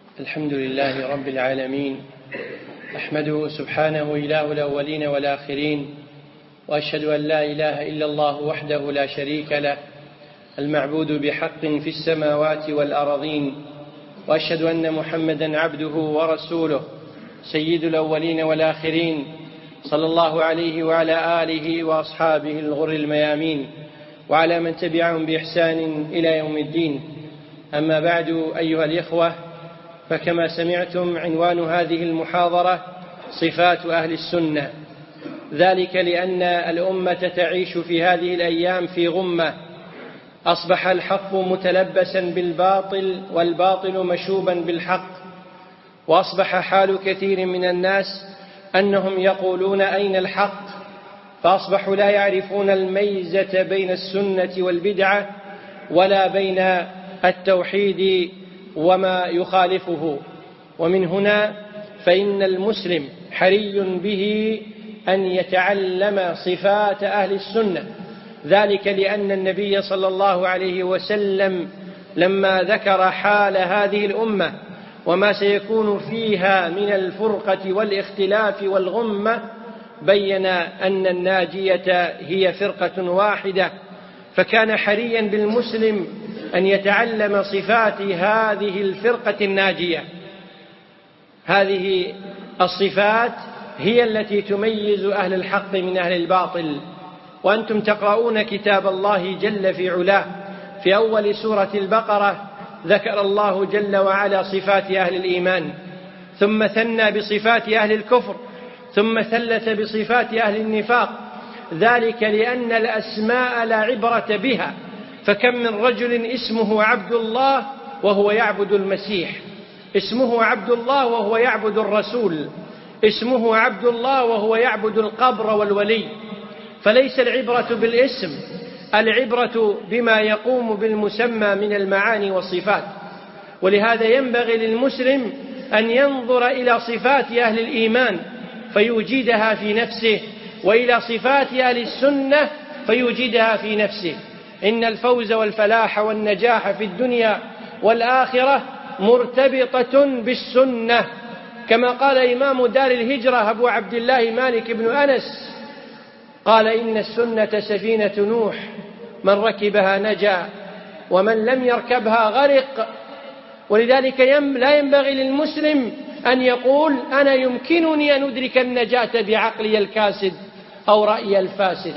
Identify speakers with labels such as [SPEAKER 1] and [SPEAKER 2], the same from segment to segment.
[SPEAKER 1] الحمد لله رب العالمين، أحمده سبحانه إله الأولين والآخرين، وأشهد أن لا إله إلا الله وحده لا شريك له المعبود بحق في السماوات والأرضين، وأشهد أن محمدا عبده ورسوله سيد الأولين والآخرين، صلى الله عليه وعلى آله وأصحابه الغر الميامين، وعلى من تبعهم بإحسان إلى يوم الدين. أما بعد، أيها الإخوة، فكما سمعتم عنوان هذه المحاضرة صفات أهل السنة، ذلك لأن الأمة تعيش في هذه الأيام في غمة، أصبح الحق متلبسا بالباطل والباطل مشوبا بالحق، وأصبح حال كثير من الناس أنهم يقولون أين الحق، فأصبحوا لا يعرفون الميزة بين السنة والبدعة ولا بين التوحيد وما يخالفه. ومن هنا فإن المسلم حري به أن يتعلم صفات أهل السنة، ذلك لأن النبي صلى الله عليه وسلم لما ذكر حال هذه الأمة وما سيكون فيها من الفرقة والاختلاف والغمة بين أن الناجية هي فرقة واحدة، فكان حريا بالمسلم أن يتعلم صفات هذه الفرقة الناجية. هذه الصفات هي التي تميز أهل الحق من أهل الباطل. وأنتم تقرؤون كتاب الله جل في علاه، في أول سورة البقرة ذكر الله جل وعلا صفات أهل الإيمان، ثم ثنى بصفات أهل الكفر، ثم ثلث بصفات أهل النفاق، ذلك لأن الأسماء لا عبرة بها، فكم من رجل اسمه عبد الله وهو يعبد المسيح، اسمه عبد الله وهو يعبد الرسول، اسمه عبد الله وهو يعبد القبر والولي. فليس العبرة بالاسم، العبرة بما يقوم بالمسمى من المعاني والصفات. ولهذا ينبغي للمسلم أن ينظر إلى صفات أهل الإيمان فيوجدها في نفسه، وإلى صفات أهل السنة فيوجدها في نفسه. إن الفوز والفلاح والنجاح في الدنيا والآخرة مرتبطة بالسنة، كما قال إمام دار الهجرة أبو عبد الله مالك بن أنس، قال: إن السنة سفينة نوح، من ركبها نجا ومن لم يركبها غرق. ولذلك لا ينبغي للمسلم أن يقول: أنا يمكنني أن أدرك النجاة بعقلي الكاسد أو رأيي الفاسد.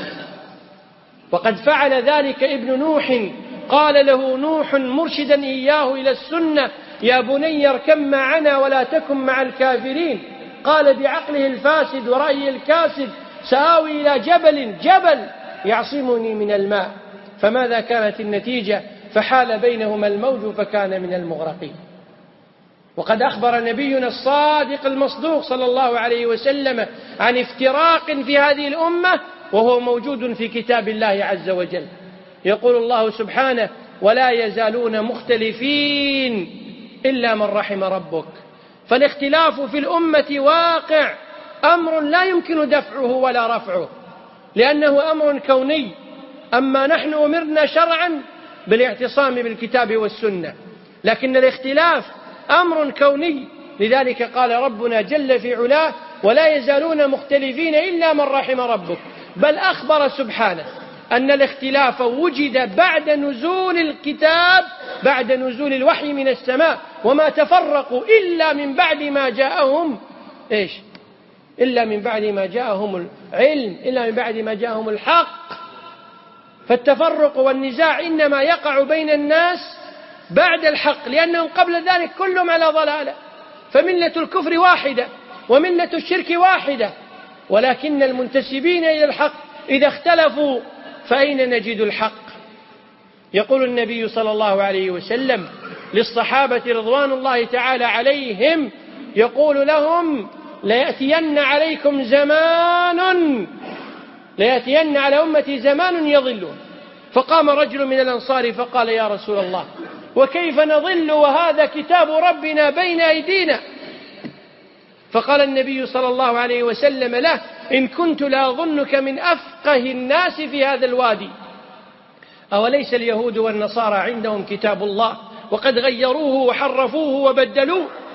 [SPEAKER 1] وقد فعل ذلك ابن نوح، قال له نوح مرشدا إياه إلى السنة: يا بني اركب معنا ولا تكن مع الكافرين. قال بعقله الفاسد ورأيه الكاسد: سآوي إلى جبل يعصمني من الماء. فماذا كانت النتيجة؟ فحال بينهما الموج فكان من المغرقين. وقد أخبر نبينا الصادق المصدوق صلى الله عليه وسلم عن افتراق في هذه الأمة، وهو موجود في كتاب الله عز وجل. يقول الله سبحانه: ولا يزالون مختلفين إلا من رحم ربك. فالاختلاف في الأمة واقع، أمر لا يمكن دفعه ولا رفعه، لأنه أمر كوني. أما نحن أمرنا شرعا بالاعتصام بالكتاب والسنة، لكن الاختلاف أمر كوني. لذلك قال ربنا جل في علاه: ولا يزالون مختلفين إلا من رحم ربك. بل أخبر سبحانه أن الاختلاف وجد بعد نزول الكتاب، بعد نزول الوحي من السماء، وما تفرقوا إلا من بعد ما جاءهم إلا من بعد ما جاءهم العلم، إلا من بعد ما جاءهم الحق. فالتفرق والنزاع إنما يقع بين الناس بعد الحق، لأنهم قبل ذلك كلهم على ضلالة. فملة الكفر واحدة وملة الشرك واحدة، ولكن المنتسبين إلى الحق إذا اختلفوا فأين نجد الحق؟ يقول النبي صلى الله عليه وسلم للصحابة رضوان الله تعالى عليهم، يقول لهم: ليأتين على أمتي زمان يضلون. فقام رجل من الأنصار فقال: يا رسول الله، وكيف نضل وهذا كتاب ربنا بين أيدينا؟ فقال النبي صلى الله عليه وسلم له: إن كنت لأظنك من أفقه الناس في هذا الوادي. أوليس اليهود والنصارى عندهم كتاب الله وقد غيروه وحرفوه وبدلوه؟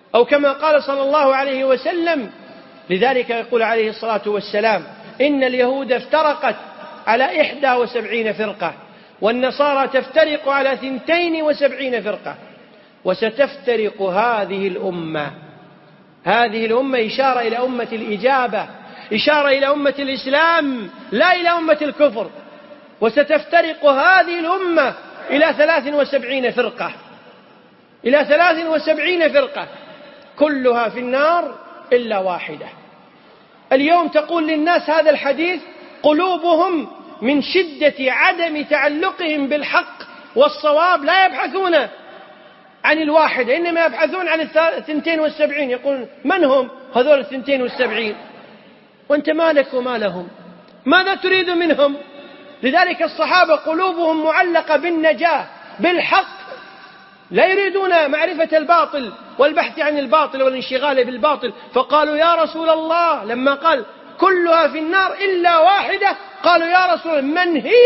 [SPEAKER 1] أو كما قال صلى الله عليه وسلم. لذلك يقول عليه الصلاة والسلام: إن اليهود افترقت على 71 فرقة، والنصارى تفترق على 72 فرقة، وستفترق هذه الأمة. هذه الأمة إشارة إلى أمة الإجابة، إشارة إلى أمة الإسلام، لا إلى أمة الكفر. وستفترق هذه الأمة إلى 73 فرقة، إلى 73 فرقة، كلها في النار إلا واحدة. اليوم تقول للناس هذا الحديث، قلوبهم من شدة عدم تعلقهم بالحق والصواب لا يبحثون عن الواحدة، إنما يبحثون عن 72. يقول: من هم هذول 72؟ وأنت مالك وما لهم؟ ماذا تريد منهم؟ لذلك الصحابة قلوبهم معلقة بالنجاة، بالحق، لا يريدون معرفة الباطل والبحث عن الباطل والانشغال بالباطل. فقالوا: يا رسول الله، لما قال كلها في النار إلا واحدة، قالوا: يا رسول الله،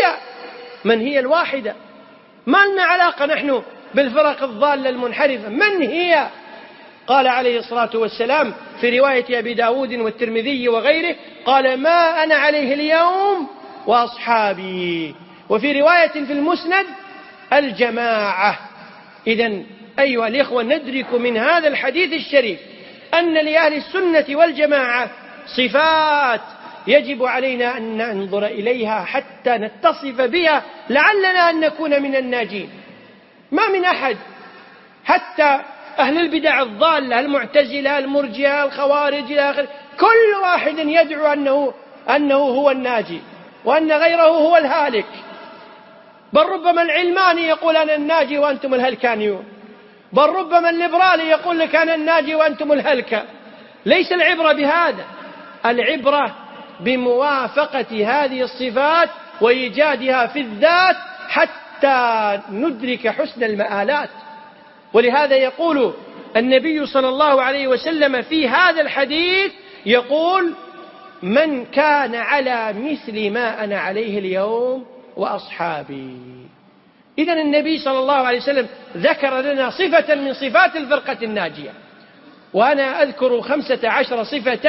[SPEAKER 1] من هي الواحدة؟ ما لنا علاقة نحن بالفرق الضالة المنحرفة، من هي؟ قال عليه الصلاة والسلام في رواية أبي داود والترمذي وغيره، قال: ما أنا عليه اليوم وأصحابي. وفي رواية في المسند: الجماعة. إذن أيها الإخوة، ندرك من هذا الحديث الشريف أن لأهل السنة والجماعة صفات يجب علينا أن ننظر إليها حتى نتصف بها لعلنا أن نكون من الناجين. ما من أحد، حتى أهل البدع الضالة، المعتزلة، المرجئة، الخوارج إلى آخره، كل واحد يدعو أنه هو الناجي وأن غيره هو الهالك. بل ربما العلماني يقول: أنا الناجي وأنتم الهلكانيون. بل ربما الليبرالي يقول لك: أنا الناجي وأنتم الهلكة. ليس العبرة بهذا، العبرة بموافقة هذه الصفات وإيجادها في الذات حتى ندرك حسن المآلات. ولهذا يقول النبي صلى الله عليه وسلم في هذا الحديث، يقول: من كان على مثل ما أنا عليه اليوم وأصحابي. إذن النبي صلى الله عليه وسلم ذكر لنا صفة من صفات الفرقة الناجية، وأنا أذكر 15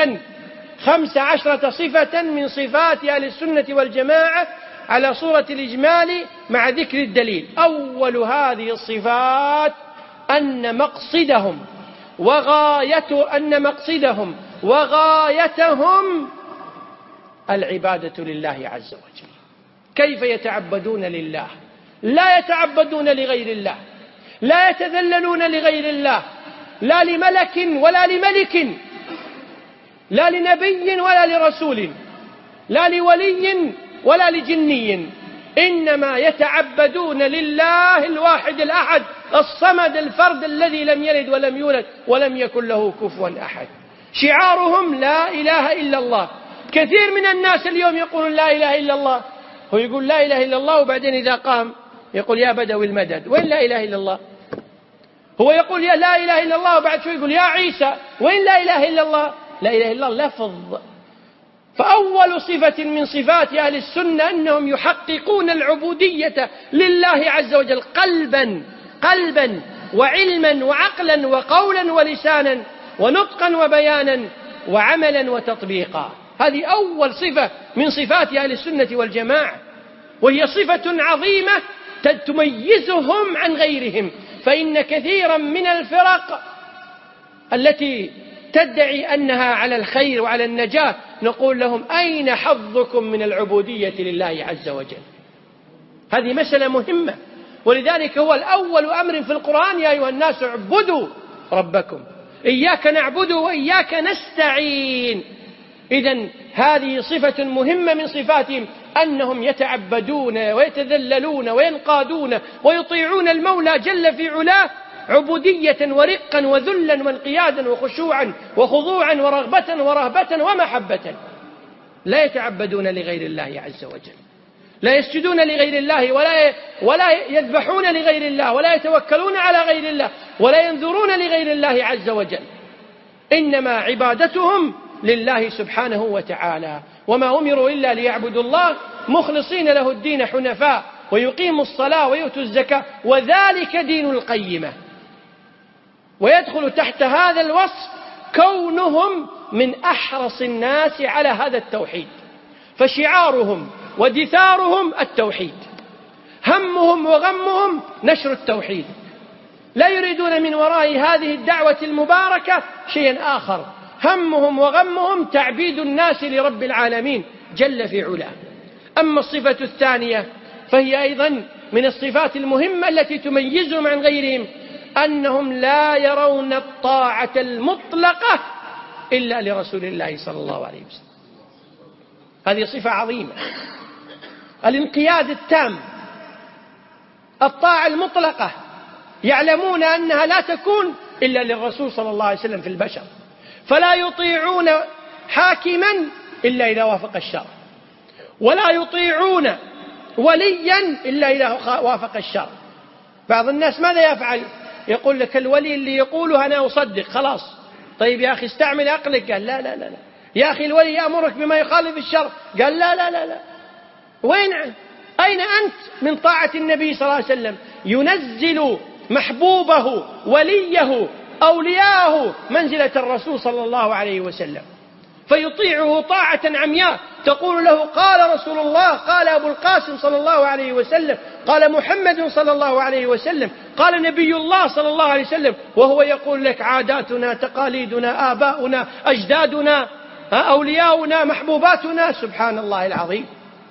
[SPEAKER 1] صفة من صفات أهل السنة والجماعة على صورة الإجمال مع ذكر الدليل. أول هذه الصفات أن مقصدهم وغايتهم العبادة لله عز وجل. كيف يتعبدون لله؟ لا يتعبدون لغير الله، لا يتذللون لغير الله، لا لملك ولا لملك، لا لنبي ولا لرسول، لا لولي ولا لجني، إنما يتعبدون لله الواحد الأحد الصمد الفرد الذي لم يلد ولم يولد ولم يكن له كفوا أحد. شعارهم لا إله إلا الله. كثير من الناس اليوم يقولون لا إله إلا الله، هو يقول لا إله إلا الله، وبعدين إذا قام يقول: يا بدوي المدد. وين لا إله إلا الله؟ هو يقول يا لا إله إلا الله، وبعد شوي يقول: يا عيسى. وين لا إله إلا الله؟ لا إله إلا الله لفظ. فأول صفة من صفات أهل السنة أنهم يحققون العبودية لله عز وجل قلبا وعلما وعقلا وقولا ولسانا ونطقا وبيانا وعملا وتطبيقا. هذه أول صفة من صفات أهل السنة والجماعة، وهي صفة عظيمة تميزهم عن غيرهم. فإن كثيرا من الفرق التي تدعي أنها على الخير وعلى النجاة نقول لهم: أين حظكم من العبودية لله عز وجل؟ هذه مسألة مهمة. ولذلك هو الأول أمر في القرآن: يا أيها الناس اعبدوا ربكم، إياك نعبد وإياك نستعين. إذن هذه صفة مهمة من صفاتهم، أنهم يتعبدون ويتذللون وينقادون ويطيعون المولى جل في علاه عبودية ورقا وذلا وانقيادا وخشوعا وخضوعا ورغبة ورهبة ومحبة. لا يتعبدون لغير الله عز وجل، لا يسجدون لغير الله، ولا يذبحون لغير الله، ولا يتوكلون على غير الله، ولا ينذرون لغير الله عز وجل. إنما عبادتهم لله سبحانه وتعالى. وما أمروا إلا ليعبدوا الله مخلصين له الدين حنفاء ويقيموا الصلاة ويؤتوا الزكاة وذلك دين القيمة. ويدخل تحت هذا الوصف كونهم من أحرص الناس على هذا التوحيد، فشعارهم ودثارهم التوحيد، همهم وغمهم نشر التوحيد، لا يريدون من وراء هذه الدعوة المباركة شيئا آخر، همهم وغمهم تعبيد الناس لرب العالمين جل في علاه. أما الصفة الثانية فهي أيضا من الصفات المهمة التي تميزهم عن غيرهم، أنهم لا يرون الطاعة المطلقة إلا لرسول الله صلى الله عليه وسلم. هذه صفة عظيمة، الانقياد التام، الطاعة المطلقة، يعلمون أنها لا تكون إلا للرسول صلى الله عليه وسلم في البشر، فلا يطيعون حاكما إلا إذا وافق الشرع، ولا يطيعون وليا إلا إذا وافق الشرع. بعض الناس ماذا يفعل؟ يقول لك الولي اللي يقوله أنا أصدق خلاص. طيب يا أخي استعمل عقلك. قال لا لا لا لا. يا أخي الولي يأمرك بما يخالف الشرع. قال لا لا لا لا. وين أين أنت من طاعة النبي صلى الله عليه وسلم؟ ينزل محبوبه وليه أولياءه منزلة الرسول صلى الله عليه وسلم، فيطيعه طاعة عمياء، تقول له قال رسول الله، قال أبو القاسم صلى الله عليه وسلم، قال محمد صلى الله عليه وسلم، قال نبي الله صلى الله عليه وسلم، وهو يقول لك عاداتنا، تقاليدنا، آباؤنا، أجدادنا، أولياؤنا، محبوباتنا. سبحان الله العظيم.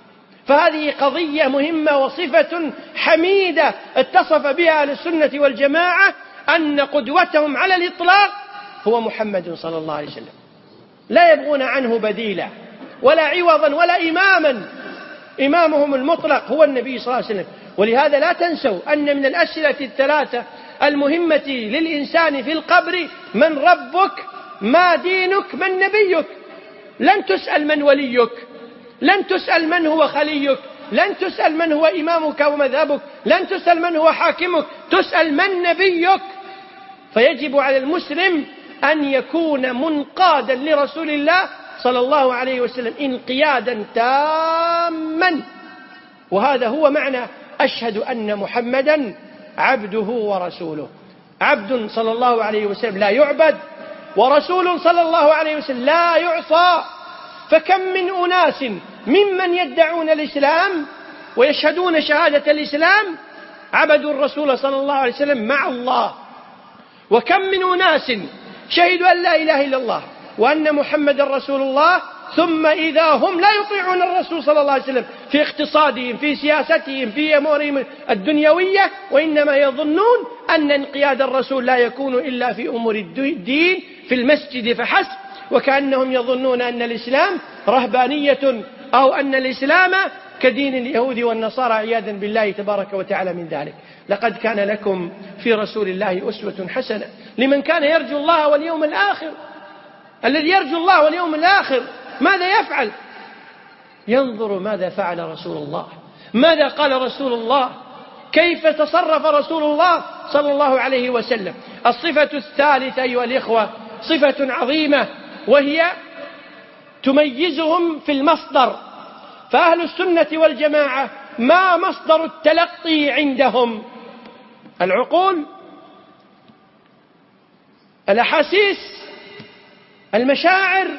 [SPEAKER 1] فهذه قضية مهمة وصفة حميدة اتصف بها أهل السنة والجماعة، أن قدوتهم على الإطلاق هو محمد صلى الله عليه وسلم، لا يبغون عنه بديلا ولا عوضا ولا إماما. إمامهم المطلق هو النبي صلى الله عليه وسلم. ولهذا لا تنسوا أن من الأسئلة الثلاثة المهمة للإنسان في القبر: من ربك؟ ما دينك؟ من نبيك؟ لن تسأل من وليك، لن تسأل من هو خليك، لن تسأل من هو إمامك ومذهبك، لن تسأل من هو حاكمك، تسأل من نبيك. فيجب على المسلم أن يكون منقادا لرسول الله صلى الله عليه وسلم انقيادا تاما. وهذا هو معنى أشهد أن محمدا عبده ورسوله. عبد صلى الله عليه وسلم لا يعبد، ورسول صلى الله عليه وسلم لا يعصى. فكم من أناس ممن يدعون الإسلام ويشهدون شهادة الإسلام عبدوا الرسول صلى الله عليه وسلم مع الله، وكم من أناس شهدوا أن لا إله إلا الله وأن محمد رسول الله، ثم إذا هم لا يطيعون الرسول صلى الله عليه وسلم في اقتصادهم، في سياستهم، في أمورهم الدنيوية، وإنما يظنون أن انقياد الرسول لا يكون إلا في أمور الدين في المسجد فحسب، وكأنهم يظنون أن الإسلام رهبانية أو أن الإسلام كدين اليهود والنصارى عياذا بالله تبارك وتعالى من ذلك. لقد كان لكم في رسول الله أسوة حسنة لمن كان يرجو الله واليوم الآخر. الذي يرجو الله واليوم الآخر ماذا يفعل؟ ينظر ماذا فعل رسول الله، ماذا قال رسول الله، كيف تصرف رسول الله صلى الله عليه وسلم. الصفة الثالثة أيها الإخوة صفة عظيمة، وهي تميزهم في المصدر. فأهل السنة والجماعة ما مصدر التلقي عندهم؟ العقول، الأحاسيس، المشاعر؟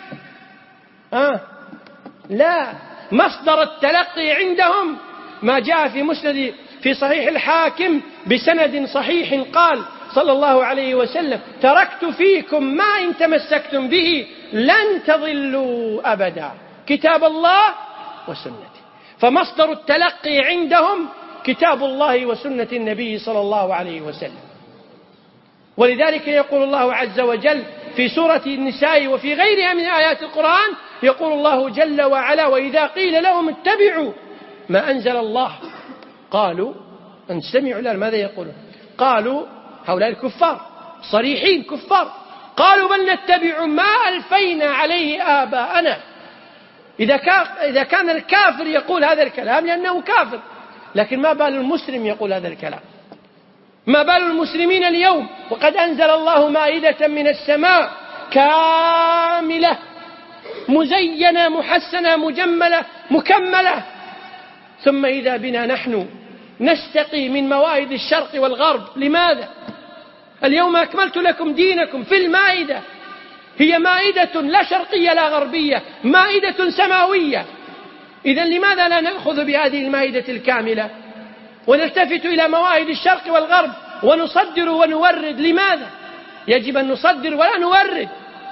[SPEAKER 1] لا، مصدر التلقي عندهم ما جاء في مسند في صحيح الحاكم بسند صحيح، قال صلى الله عليه وسلم: تركت فيكم ما إن تمسكتم به لن تضلوا أبدا، كتاب الله وسنتي. فمصدر التلقي عندهم كتاب الله وسنة النبي صلى الله عليه وسلم. ولذلك يقول الله عز وجل في سورة النساء وفي غيرها من آيات القرآن، يقول الله جل وعلا: وإذا قيل لهم اتبعوا ما أنزل الله قالوا أن سمعوا. لا، ماذا يقولون؟ قالوا هؤلاء الكفار صريحين كفار، قالوا بل نتبع ما ألفينا عليه آباءنا. إذا كان الكافر يقول هذا الكلام لأنه كافر، لكن ما بال المسلم يقول هذا الكلام؟ ما بال المسلمين اليوم وقد أنزل الله مائدة من السماء كاملة مزينة محسنة مجملة مكملة، ثم إذا بنا نحن نستقي من موائد الشرق والغرب. لماذا؟ اليوم أكملت لكم دينكم في المائدة، هي مائدة لا شرقية لا غربية، مائدة سماوية. إذن لماذا لا نأخذ بهذه المائدة الكاملة ونلتفت إلى موائد الشرق والغرب ونصدر ونورد؟ لماذا؟ يجب أن نصدر ولا نورد.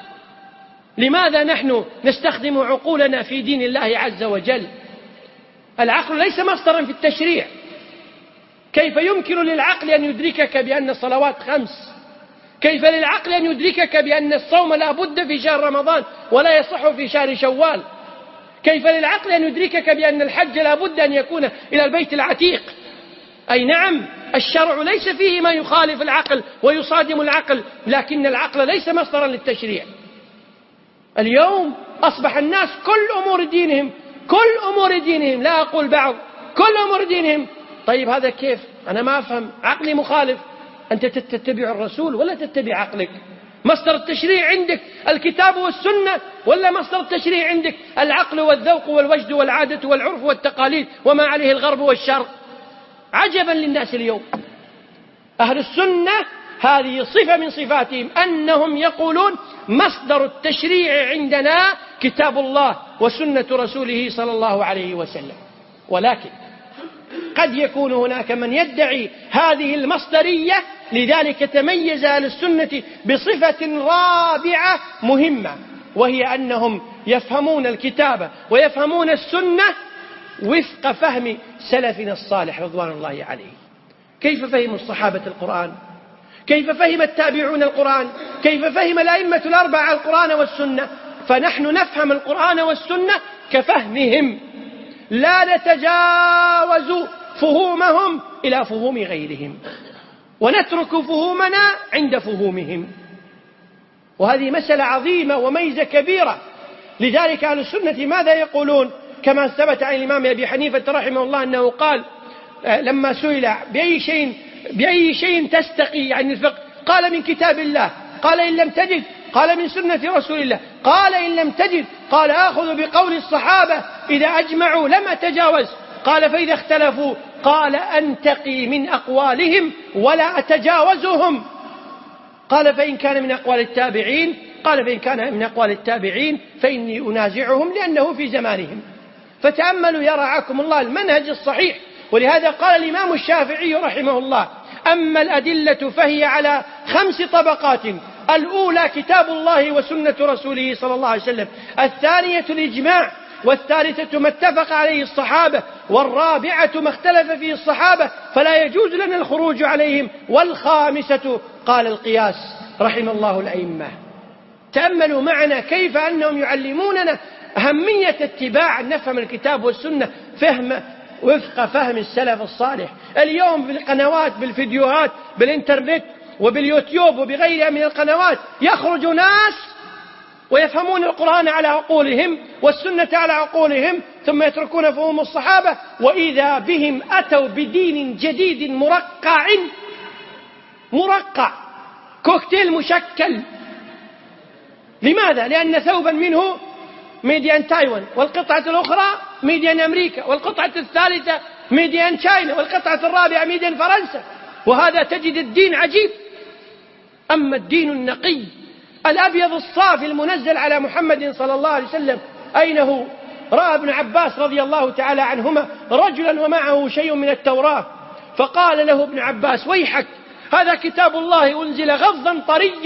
[SPEAKER 1] لماذا نحن نستخدم عقولنا في دين الله عز وجل؟ العقل ليس مصدرا في التشريع. كيف يمكن للعقل أن يدركك بأن الصلوات 5؟ كيف للعقل أن يدركك بأن الصوم لا بد في شهر رمضان ولا يصح في شهر شوال؟ كيف للعقل أن يدركك بأن الحج لا بد أن يكون إلى البيت العتيق؟ أي نعم، الشرع ليس فيه ما يخالف العقل ويصادم العقل، لكن العقل ليس مصدرا للتشريع. اليوم أصبح الناس كل أمور دينهم، لا أقول بعض، كل أمور دينهم. طيب هذا كيف؟ أنا ما أفهم، عقلي مخالف. أنت تتبع الرسول ولا تتبع عقلك؟ مصدر التشريع عندك الكتاب والسنة، ولا مصدر التشريع عندك العقل والذوق والوجد والعادة والعرف والتقاليد وما عليه الغرب والشرق؟ عجبا للناس اليوم. أهل السنة هذه صفة من صفاتهم، أنهم يقولون مصدر التشريع عندنا كتاب الله وسنة رسوله صلى الله عليه وسلم. ولكن قد يكون هناك من يدعي هذه المصدرية، لذلك تميز أهل السنة بصفة رابعة مهمة، وهي أنهم يفهمون الكتاب ويفهمون السنة وفق فهم سلفنا الصالح رضوان الله عليه. كيف فهم الصحابة القرآن؟ كيف فهم التابعون القرآن؟ كيف فهم الأئمة الأربعة القرآن والسنة؟ فنحن نفهم القرآن والسنة كفهمهم، لا نتجاوز فهومهم إلى فهوم غيرهم، ونترك فهومنا عند فهومهم. وهذه مسألة عظيمة وميزة كبيرة. لذلك أهل السنة ماذا يقولون؟ كما ثبت عن الإمام أبي حنيفة رحمه الله أنه قال لما سئل بأي شيء تستقي يعني الفقه، قال من كتاب الله. قال إن لم تجد؟ قال من سنة رسول الله. قال إن لم تجد؟ قال آخذ بقول الصحابة إذا أجمعوا لم أتجاوز. قال فإذا اختلفوا؟ قال أنتقي من أقوالهم ولا أتجاوزهم. قال فإن كان من أقوال التابعين؟ قال فإن كان من أقوال التابعين فإني أنازعهم لأنه في زمانهم. فتأملوا يا رعاكم الله المنهج الصحيح. ولهذا قال الإمام الشافعي رحمه الله: أما الأدلة فهي على 5 طبقات: الأولى كتاب الله وسنة رسوله صلى الله عليه وسلم، الثانية الإجماع، والثالثة ما اتفق عليه الصحابة، والرابعة ما اختلف فيه الصحابة فلا يجوز لنا الخروج عليهم، والخامسة قال القياس. رحم الله الأئمة. تأملوا معنا كيف أنهم يعلموننا أهمية اتباع أن نفهم الكتاب والسنة فهم وفق فهم السلف الصالح. اليوم بالقنوات، بالفيديوهات، بالإنترنت وباليوتيوب وبغيرها من القنوات يخرج ناس ويفهمون القرآن على عقولهم والسنة على عقولهم، ثم يتركون فهم الصحابة، وإذا بهم أتوا بدين جديد مرقع كوكتيل مشكل. لماذا؟ لأن ثوبا منه ميديان تايوان، والقطعة الأخرى ميديان أمريكا، والقطعة الثالثة ميديان تشاينا، والقطعة الرابعة ميديان فرنسا. وهذا تجد الدين عجيب. أما الدين النقي الأبيض الصافي المنزل على محمد صلى الله عليه وسلم أين هو؟ رأى ابن عباس رضي الله تعالى عنهما رجلا ومعه شيء من التوراة، فقال له ابن عباس: ويحك، هذا كتاب الله أنزل غضا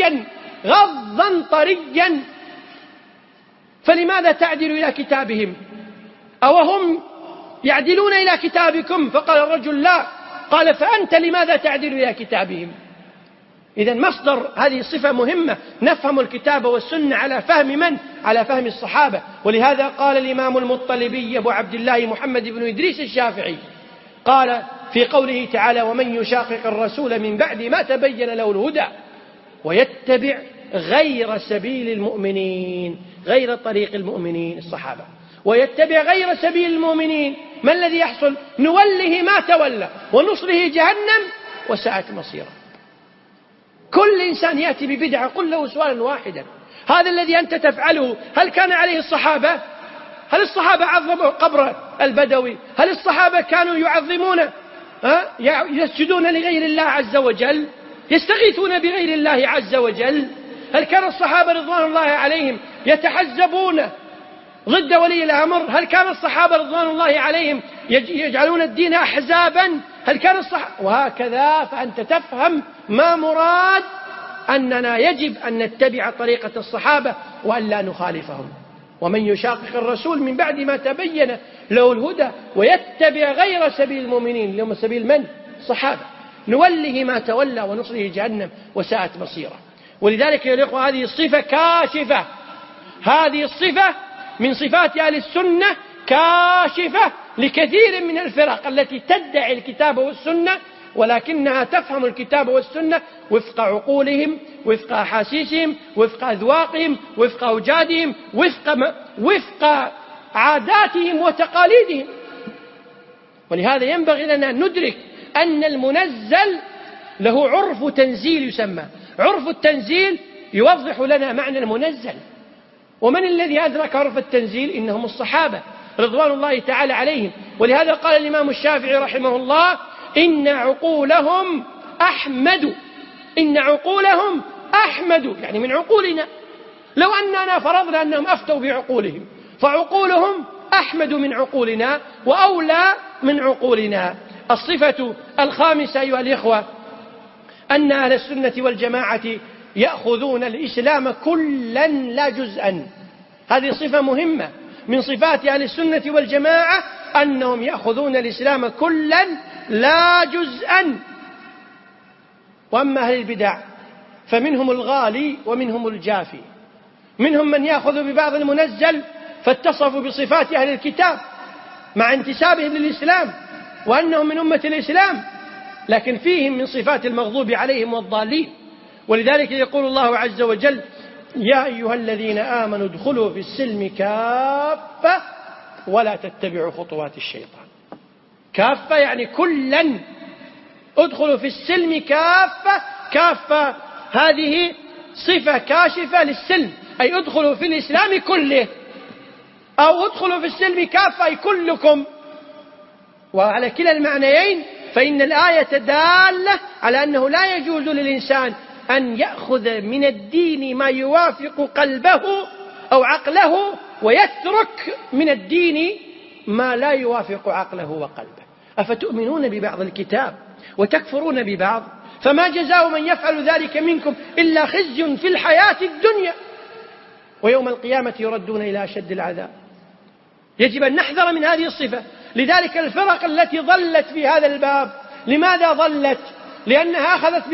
[SPEAKER 1] طريا، فلماذا تعدل إلى كتابهم؟ أوهم يعدلون إلى كتابكم؟ فقال الرجل: لا. قال: فأنت لماذا تعدل إلى كتابهم؟ إذن مصدر هذه الصفة مهمة، نفهم الكتاب والسنة على فهم من؟ على فهم الصحابة. ولهذا قال الإمام المطلبي أبو عبد الله محمد بن إدريس الشافعي قال في قوله تعالى: ومن يشاقق الرسول من بعد ما تبين له الهدى ويتبع غير سبيل المؤمنين، غير طريق المؤمنين الصحابة، ويتبع غير سبيل المؤمنين، ما الذي يحصل؟ نوله ما تولى ونصله جهنم وساءت مصيره. كل إنسان يأتي ببدعة قل له سؤالا واحدا: هذا الذي أنت تفعله هل كان عليه الصحابة؟ هل الصحابة عظموا قبر البدوي؟ هل الصحابة كانوا يعظمون يسجدون لغير الله عز وجل؟ يستغيثون بغير الله عز وجل؟ هل كان الصحابة رضوان الله عليهم يتحزبون ضد ولي الأمر؟ هل كان الصحابة رضوان الله عليهم يجعلون الدين أحزابا؟ هل كان الصحابة؟ وهكذا. فأنت تفهم ما مراد أننا يجب أن نتبع طريقة الصحابة وأن لا نخالفهم. ومن يشاقق الرسول من بعد ما تبين له الهدى ويتبع غير سبيل المؤمنين، اليوم سبيل من؟ الصحابة، نوله ما تولى ونصله جهنم وساءت مصيره. ولذلك يا الإخوة هذه الصفة كاشفة، هذه الصفة من صفات أهل السنة كاشفة لكثير من الفرق التي تدعي الكتاب والسنة ولكنها تفهم الكتاب والسنة وفق عقولهم، وفق أحاسيسهم، وفق أذواقهم، وفق أوجادهم، وفق عاداتهم وتقاليدهم. ولهذا ينبغي لنا أن ندرك أن المنزل له عرف تنزيل يسمى. عرف التنزيل يوضح لنا معنى المنزل. ومن الذي أدرك عرف التنزيل؟ إنهم الصحابة رضوان الله تعالى عليهم. ولهذا قال الإمام الشافعي رحمه الله: إن عقولهم أحمد، إن عقولهم أحمد، يعني من عقولنا. لو أننا فرضنا أنهم أفتوا بعقولهم فعقولهم أحمد من عقولنا وأولى من عقولنا. الصفة الخامسة أيها الإخوة أن أهل السنة والجماعة يأخذون الإسلام كلا لا جزءا. هذه صفة مهمة من صفات أهل السنة والجماعة، أنهم يأخذون الإسلام كلا لا جزءا. وأما أهل البدع فمنهم الغالي ومنهم الجافي. منهم من يأخذ ببعض المنزل فاتصفوا بصفات أهل الكتاب مع انتسابهم للإسلام وأنهم من أمة الإسلام، لكن فيهم من صفات المغضوب عليهم والضالين. ولذلك يقول الله عز وجل: يا أيها الذين آمنوا ادخلوا في السلم كافة ولا تتبعوا خطوات الشيطان. كافة يعني كلا، ادخلوا في السلم كافة. كافة هذه صفة كاشفة للسلم، أي ادخلوا في الإسلام كله، أو ادخلوا في السلم كافة أي كلكم. وعلى كلا المعنيين فإن الآية دالة على أنه لا يجوز للإنسان أن يأخذ من الدين ما يوافق قلبه أو عقله ويترك من الدين ما لا يوافق عقله وقلبه. أفتؤمنون ببعض الكتاب وتكفرون ببعض؟ فما جزاء من يفعل ذلك منكم إلا خزي في الحياة الدنيا ويوم القيامة يردون إلى أشد العذاب. يجب أن نحذر من هذه الصفة. لذلك الفرق التي ضلت في هذا الباب، لماذا ضلت؟ لأنها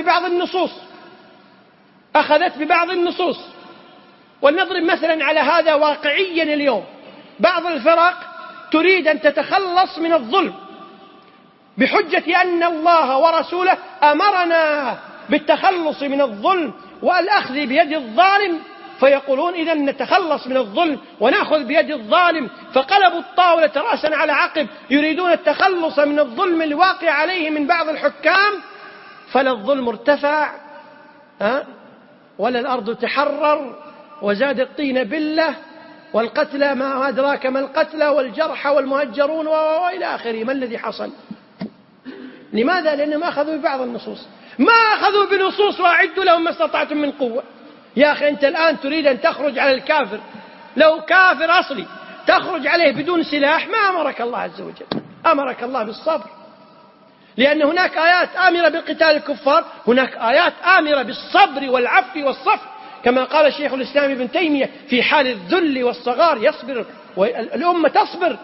[SPEAKER 1] أخذت ببعض النصوص. ولنضرب مثلا على هذا واقعيا اليوم. بعض الفرق تريد أن تتخلص من الظلم بحجة أن الله ورسوله أمرنا بالتخلص من الظلم والأخذ بيد الظالم، فيقولون إذن نتخلص من الظلم ونأخذ بيد الظالم، فقلبوا الطاولة رأسا على عقب، يريدون التخلص من الظلم الواقع عليه من بعض الحكام. فلا الظلم ارتفع ولا الأرض تحرر وزاد الطين بلة والقتلى ما أدراك ما القتلى والجرحى والمهجرون وإلى آخره. ما الذي حصل؟ لماذا؟ لأنهم أخذوا ببعض النصوص، ما أخذوا بنصوص وأعدوا لهم ما استطعتم من قوة. يا أخي أنت الآن تريد أن تخرج على الكافر، لو كافر أصلي تخرج عليه بدون سلاح، ما أمرك الله عز وجل، أمرك الله بالصبر. لأن هناك آيات آمرة بقتال الكفار، هناك آيات آمرة بالصبر والعفو والصفح، كما قال الشيخ الإسلام ابن تيمية: في حال الذل والصغار يصبر والأمة تصبر.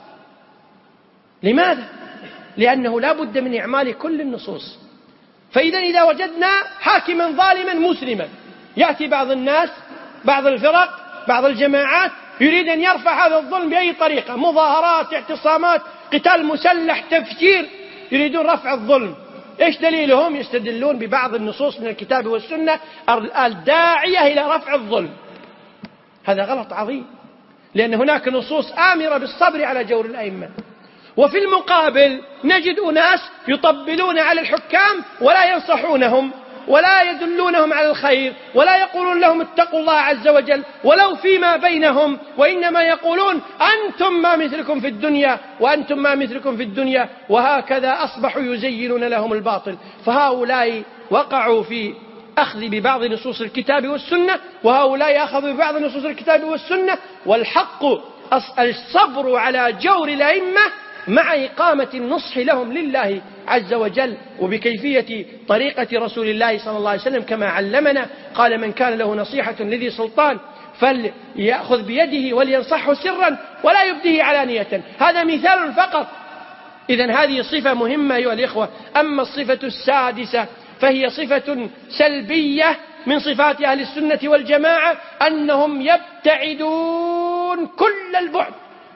[SPEAKER 1] لماذا؟ لأنه لا بد من إعمال كل النصوص. فإذا إذا وجدنا حاكما ظالما مسلما، يأتي بعض الناس، بعض الفرق، بعض الجماعات يريد أن يرفع هذا الظلم بأي طريقة، مظاهرات، اعتصامات، قتال مسلح، تفجير، يريدون رفع الظلم. إيش دليلهم؟ يستدلون ببعض النصوص من الكتاب والسنة الداعية إلى رفع الظلم. هذا غلط عظيم، لأن هناك نصوص آمرة بالصبر على جور الأئمة. وفي المقابل نجد أناس يطبلون على الحكام ولا ينصحونهم ولا يدلونهم على الخير ولا يقولون لهم اتقوا الله عز وجل ولو فيما بينهم، وإنما يقولون أنتم ما مثلكم في الدنيا وأنتم ما مثلكم في الدنيا، وهكذا أصبحوا يزينون لهم الباطل. فهؤلاء وقعوا في أخذ ببعض نصوص الكتاب والسنة، وهؤلاء أخذوا ببعض نصوص الكتاب والسنة، والحق الصبر على جور الأئمة مع إقامة النصح لهم لله عز وجل وبكيفية طريقة رسول الله صلى الله عليه وسلم كما علمنا. قال: من كان له نصيحة لذي سلطان فليأخذ بيده ولينصحه سرا ولا يبديه علانية. هذا مثال فقط. إذن هذه صفة مهمة أيها الإخوة. أما الصفة السادسة فهي صفة سلبية من صفات أهل السنة والجماعة، أنهم يبتعدون كل البعد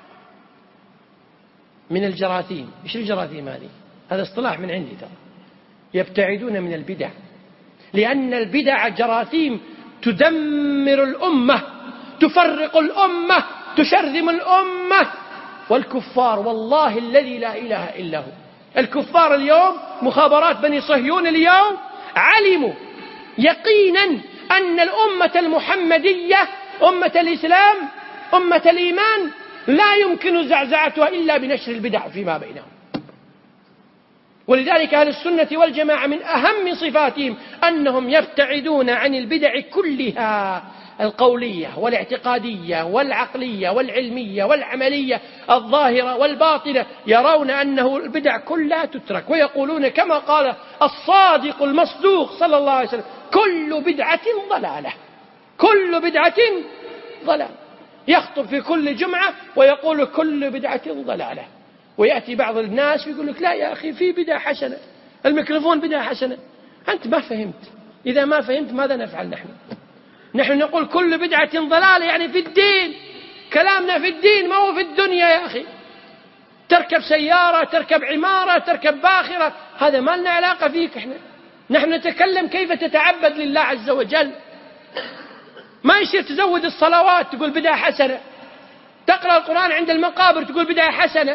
[SPEAKER 1] من الجراثيم. إيش الجراثيم هذه؟ هذا اصطلاح من عندي ترى. يبتعدون من البدع، لأن البدع جراثيم تدمر الأمة، تفرق الأمة، تشرذم الأمة. والكفار والله الذي لا إله إلا هو، الكفار اليوم، مخابرات بني صهيون اليوم علموا يقينا أن الأمة المحمدية، أمة الإسلام، أمة الإيمان، لا يمكن زعزعتها إلا بنشر البدع فيما بينهم. ولذلك أهل السنة والجماعة من أهم صفاتهم أنهم يبتعدون عن البدع كلها، القولية والاعتقادية والعقلية والعلمية والعملية، الظاهرة والباطنة. يرون أنه البدع كلها تترك، ويقولون كما قال الصادق المصدوق صلى الله عليه وسلم: كل بدعة ضلالة، كل بدعة ضلالة. يخطب في كل جمعة ويقول كل بدعة ضلالة. ويأتي بعض الناس ويقول لك: لا يا أخي، في بدعة حسنة، الميكروفون بدعة حسنة. أنت ما فهمت. إذا ما فهمت ماذا نفعل نحن نقول كل بدعة ضلالة، يعني في الدين. كلامنا في الدين ما هو في الدنيا يا أخي. تركب سيارة، تركب عمارة، تركب باخرة، هذا ما لنا علاقة فيك. نحن نتكلم كيف تتعبد لله عز وجل. ما يصير تزود الصلوات تقول بدعة حسنة، تقرأ القرآن عند المقابر تقول بدعة حسنة،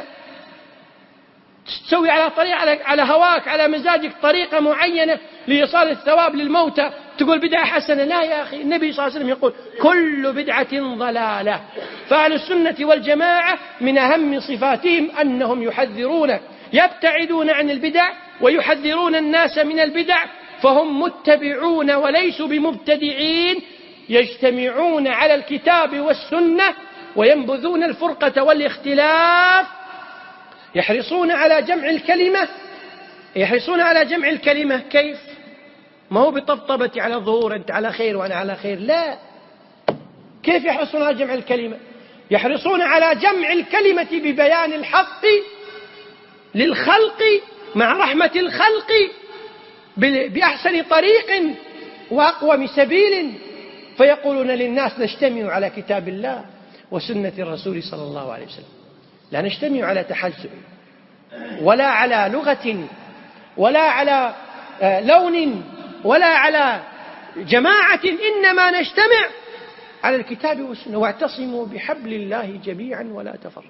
[SPEAKER 1] تسوي على طريقة على هواك على مزاجك طريقة معينة لإيصال الثواب للموتى تقول بدعة حسنة. لا يا أخي، النبي صلى الله عليه وسلم يقول كل بدعة ضلالة. فأهل السنة والجماعة من أهم صفاتهم أنهم يحذرون، يبتعدون عن البدع ويحذرون الناس من البدع، فهم متبعون وليسوا بمبتدعين، يجتمعون على الكتاب والسنة وينبذون الفرقة والاختلاف، يحرصون على جمع الكلمة. يحرصون على جمع الكلمة كيف؟ ما هو بطبطبة على الظهور أنت على خير وأنا على خير، لا. كيف يحرصون على جمع الكلمة؟ يحرصون على جمع الكلمة ببيان الحق للخلق مع رحمة الخلق بأحسن طريق وأقوم سبيل، فيقولون للناس: نجتمع على كتاب الله وسنة الرسول صلى الله عليه وسلم، لا نجتمع على تحزب ولا على لغة ولا على لون ولا على جماعة، إنما نجتمع على الكتاب والسنة. واعتصموا بحبل الله جميعا ولا تفرقوا.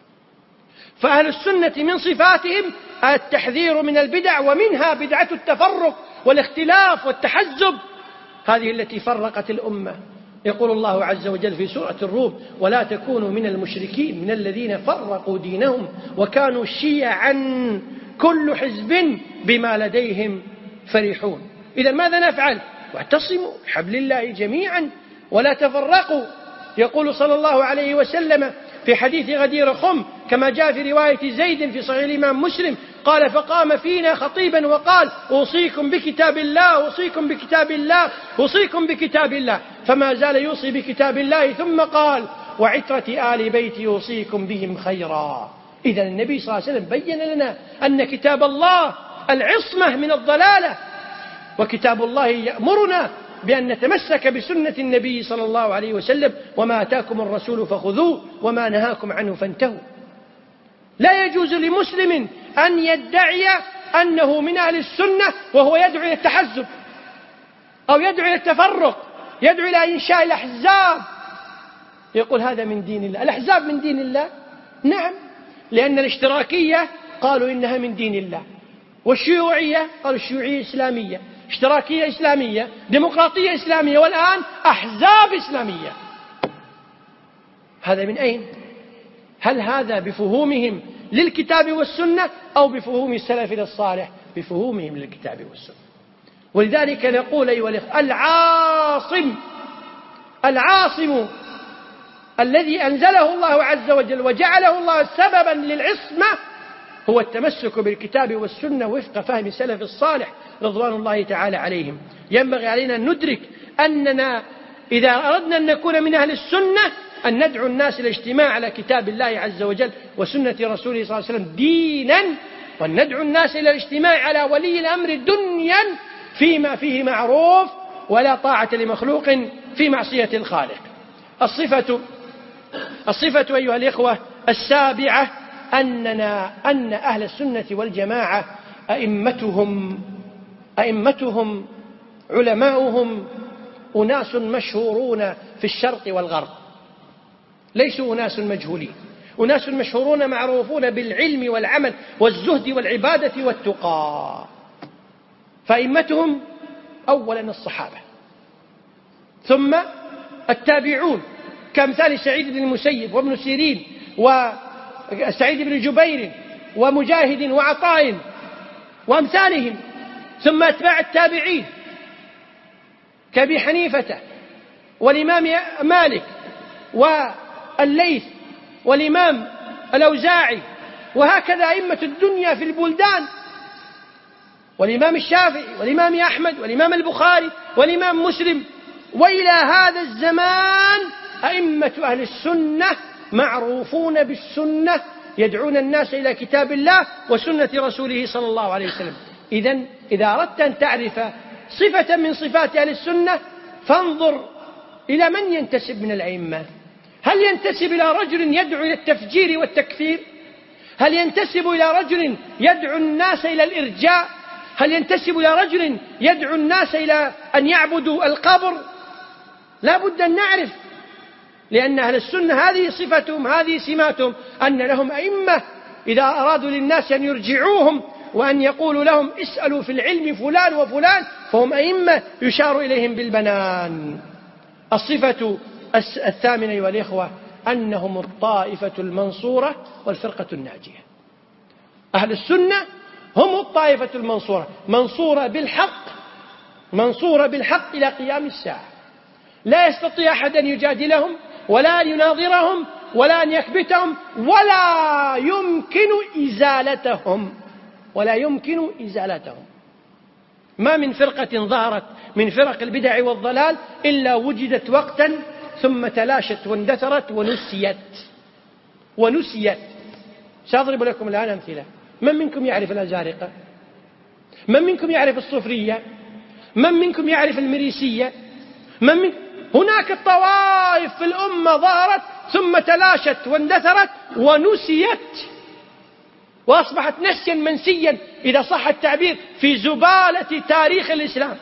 [SPEAKER 1] فأهل السنة من صفاتهم التحذير من البدع، ومنها بدعة التفرق والاختلاف والتحزب، هذه التي فرقت الأمة. يقول الله عز وجل في سورة الروم: ولا تكونوا من المشركين من الذين فرقوا دينهم وكانوا شيعا كل حزب بما لديهم فرحون. إذا ماذا نفعل؟ واعتصموا بحبل الله جميعا ولا تفرقوا. يقول صلى الله عليه وسلم في حديث غدير خم كما جاء في رواية زيد في صحيح الإمام مسلم قال: فقام فينا خطيبا وقال: أوصيكم بكتاب الله، أوصيكم بكتاب الله، أوصيكم بكتاب الله. فما زال يوصي بكتاب الله، ثم قال: وعترة آل بيتي يوصيكم بهم خيرا. إذا النبي صلى الله عليه وسلم بين لنا أن كتاب الله العصمة من الضلالة، وكتاب الله يأمرنا بأن نتمسك بسنة النبي صلى الله عليه وسلم: وما آتاكم الرسول فخذوه وما نهاكم عنه فانتهوا. لا يجوز لمسلم أن يدعي أنه من أهل السنة وهو يدعو إلى التحزب أو يدعو إلى التفرق، يدعو إلى إنشاء الأحزاب، يقول هذا من دين الله. الأحزاب من دين الله؟ نعم، لأن الاشتراكية قالوا إنها من دين الله، والشيوعية قالوا الشيوعية إسلامية، اشتراكية إسلامية، ديمقراطية إسلامية، والآن أحزاب إسلامية. هذا من أين؟ هل هذا بفهومهم للكتاب والسنة أو بفهوم السلف الصالح؟ بفهومهم للكتاب والسنة. ولذلك نقول أيها الإخوة العاصم الذي أنزله الله عز وجل وجعله الله سببا للعصمة هو التمسك بالكتاب والسنة وفق فهم سلف الصالح رضوان الله تعالى عليهم. ينبغي علينا أن ندرك أننا إذا أردنا أن نكون من أهل السنة أن ندعو الناس إلى الاجتماع على كتاب الله عز وجل وسنة رسوله صلى الله عليه وسلم دينا، وأن ندعو الناس إلى الاجتماع على ولي الأمر دنيا فيما فيه معروف، ولا طاعة لمخلوق في معصية الخالق. الصفة أيها الإخوة السابعة أن أهل السنة والجماعة أئمتهم علماؤهم أناس مشهورون في الشرق والغرب، ليسوا أناس مجهولين، أناس مشهورون معروفون بالعلم والعمل والزهد والعبادة والتقى. فأئمتهم أولا الصحابة، ثم التابعون كأمثال سعيد بن المسيب وابن سيرين وسعيد بن جبير ومجاهد وعطاء وأمثالهم، ثم أتباع التابعين كأبي حنيفة والإمام مالك والليث والإمام الأوزاعي، وهكذا أئمة الدنيا في البلدان، والإمام الشافعي والإمام أحمد والإمام البخاري والإمام مسلم. وإلى هذا الزمان أئمة أهل السنة معروفون بالسنة، يدعون الناس إلى كتاب الله وسنة رسوله صلى الله عليه وسلم. إذن إذا أردت أن تعرف صفة من صفات أهل السنة فانظر إلى من ينتسب من الأئمة. هل ينتسب إلى رجل يدعو إلى التفجير والتكفير؟ هل ينتسب إلى رجل يدعو الناس إلى الإرجاء؟ هل ينتسب إلى رجل يدعو الناس إلى أن يعبدوا القبر؟ لا بد أن نعرف، لأن أهل السنة هذه صفتهم، هذه سماتهم، أن لهم أئمة إذا أرادوا للناس أن يرجعوهم وأن يقولوا لهم اسألوا في العلم فلان وفلان فهم أئمة يشار إليهم بالبنان. الصفة الثامنة أيها الإخوة أنهم الطائفة المنصورة والفرقة الناجية. أهل السنة هم الطائفة المنصورة، منصورة بالحق إلى قيام الساعة. لا يستطيع أحد أن يجادلهم ولا أن يناظرهم ولا أن يكبتهم ولا يمكن إزالتهم. ما من فرقة ظهرت من فرق البدع والضلال إلا وجدت وقتا ثم تلاشت واندثرت ونسيت. سأضرب لكم الآن أمثلة. من منكم يعرف الأزارقة؟ من منكم يعرف الصوفية؟ من منكم يعرف المريسية؟ هناك طوائف في الأمة ظهرت ثم تلاشت واندثرت ونسيت، وأصبحت نسيا منسيا إذا صح التعبير في زبالة تاريخ الإسلام.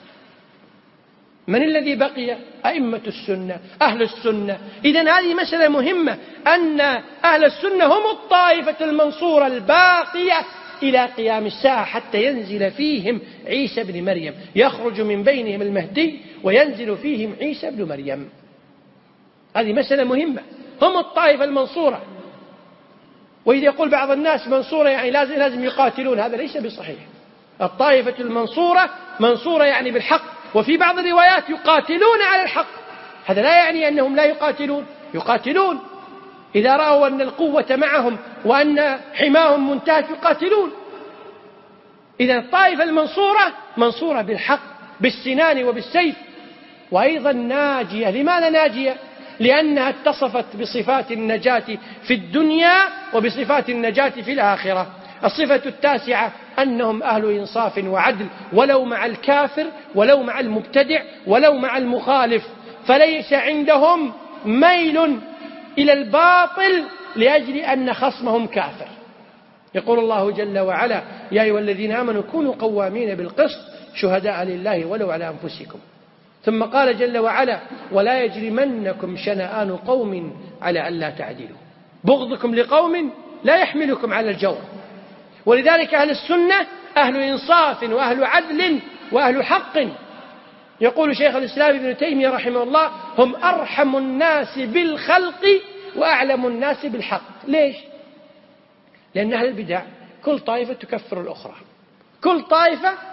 [SPEAKER 1] من الذي بقي؟ أئمة السنة، أهل السنة. إذن هذه مسألة مهمة، أن أهل السنة هم الطائفة المنصورة الباقية إلى قيام الساعة حتى ينزل فيهم عيسى بن مريم، يخرج من بينهم المهدي وينزل فيهم عيسى بن مريم. هذه مسألة مهمة، هم الطائفة المنصورة. وإذا يقول بعض الناس منصورة يعني لازم يقاتلون، هذا ليس بصحيح. الطائفة المنصورة منصورة يعني بالحق، وفي بعض الروايات يقاتلون على الحق. هذا لا يعني أنهم لا يقاتلون إذا رأوا أن القوة معهم وأن حماهم منتهك يقاتلون. إذا الطائفة المنصورة منصورة بالحق بالسنان وبالسيف، وأيضا ناجية. لماذا ناجية؟ لأنها اتصفت بصفات النجاة في الدنيا وبصفات النجاة في الآخرة. الصفة التاسعة أنهم أهل إنصاف وعدل، ولو مع الكافر ولو مع المبتدع ولو مع المخالف، فليس عندهم ميل إلى الباطل لأجل أن خصمهم كافر. يقول الله جل وعلا: يا أيها الذين آمنوا كونوا قوامين بالقسط شهداء لله ولو على أنفسكم. ثم قال جل وعلا: ولا يجرمنكم شنآن قوم على ألا تعدلوا. بغضكم لقوم لا يحملكم على الجور. ولذلك أهل السنة أهل إنصاف وأهل عدل وأهل حق. يقول شيخ الإسلام ابن تيمية رحمه الله: هم أرحم الناس بالخلق وأعلم الناس بالحق. ليش؟ لأن أهل البدع كل طائفة تكفر الأخرى، كل طائفة